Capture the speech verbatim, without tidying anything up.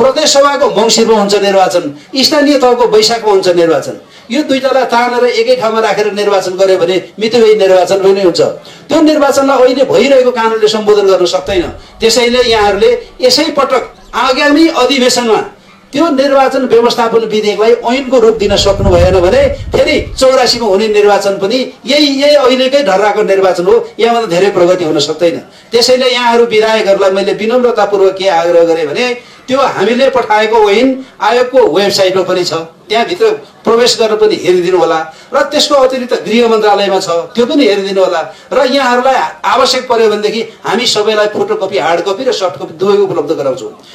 प्रदेश सभाको मङ्सिरमा हुन्छ निर्वाचन, स्थानीय तहको वैशाखमा हुन्छ निर्वाचन। यो दुईटालाई तानेर एकै ठाउँमा राखेर निर्वाचन गर्यो भने मितिव्ययी निर्वाचन पनि हुन्छ। त्यो निर्वाचनलाई अहिले भइरहेको कानुनले सम्बोधन गर्न सक्दैन। त्यसैले यहाँहरूले यसै पटक आगामी अधिवेशनमा त्यो निर्वाचन व्यवस्थापन विधेयकलाई ऐनको रूप दिन सक्नु भएन भने फेरि चौरासीमा हुने निर्वाचन पनि यही यही अहिलेकै ढर्राको निर्वाचन हो, यहाँभन्दा धेरै प्रगति हुन सक्दैन। त्यसैले यहाँहरू विधायकहरूलाई मैले विनम्रतापूर्वक के आग्रह गरेँ भने त्यो हामीले पठाएको ऐन आयोगको वेबसाइटमा पनि छ, त्यहाँभित्र प्रवेश गरेर पनि हेरिदिनु होला र त्यसको अतिरिक्त गृह मन्त्रालयमा छ, त्यो पनि हेरिदिनु होला। र यहाँहरूलाई आवश्यक पर्यो भनेदेखि हामी सबैलाई फोटोकपी, हार्ड कपी र सफ्ट कपी दुवै उपलब्ध गराउँछौँ।